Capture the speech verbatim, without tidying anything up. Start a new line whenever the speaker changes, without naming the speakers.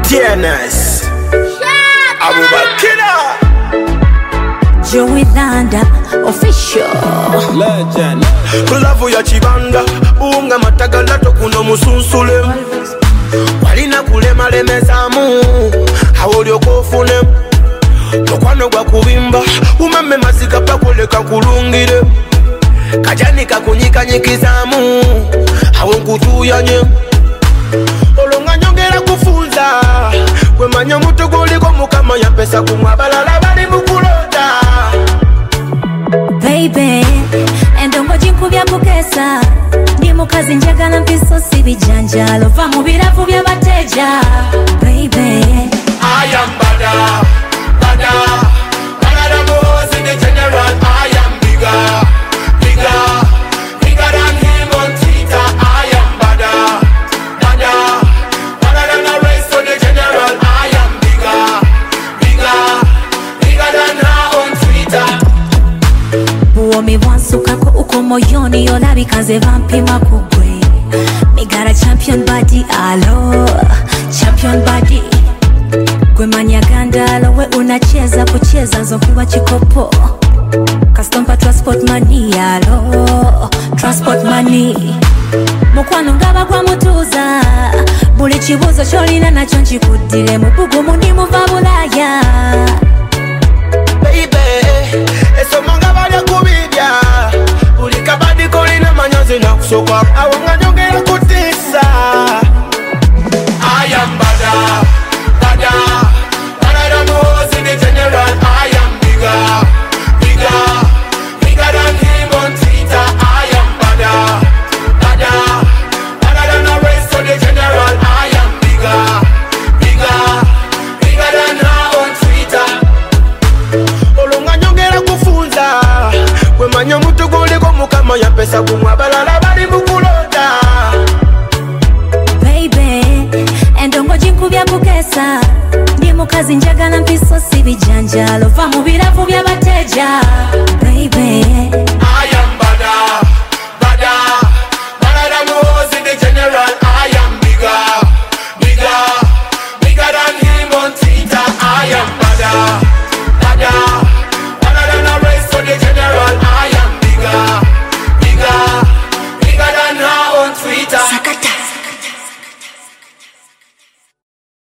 T N S Abubakila
Joey Landa official
legend Kulavu ya chibanda unga matagala tokuno musunsule walina kulema lemezamu hawoli okofune Tokwano gwa kubimba umame mazika pakoleka kulungire kajani kakunyika nyikizamu hawo nkutuyanye olonga nyongera kufunza kwemanya mutogoliko mukama ya pesa kumwabalala bali mukulota
baby endongo jinkubya kukesa ndi mukazi njagala mpiso si bijanjalo va mu birafu by'abateja baby
I am bada bada bada the boss in the general I am bigger bigger bigger than him on Twitter I am bada bada bada than the rest of the general I am bigger bigger bigger than her on Twitter
Buomi bwansukako uko moyoni olabika nze bampima kugwe Me got a champion body alo champion body Gwe manya gandalo we unacheza kucheza nzokuwa chikopo Kastompa transport money alo transport money Mukwano ngaba kwa mutuza Buli chibuzo cholina nacho nchikudile Mubugu mundi muva bulaya
Baby, eso manga bali kubibya Ulika badi kolina manyozi na kusoka Awanga nyongera kutisa I am bada, bada Bada than who's in the general I am bigger, bigger Bigger than him on Twitter I am bada, bada Bada than the rest of the general I am bigger, bigger Bigger than her on Twitter Olonga nyongera kufunza Kwemanya mutogoliko mukama ya pesa kumwabalala bali mukulota
Baby, endongo jinkubya kukesa Ndi mukazi njagala mpiso si bijanjalo va mu birafu by'abateja Baby